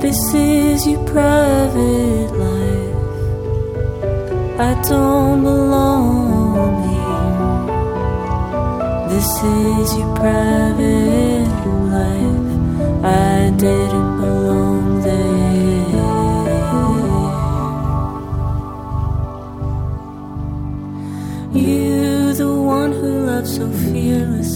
This is your private life. I don't belong here. This is your private life. I didn't belong there. You, the one who loves so fearless.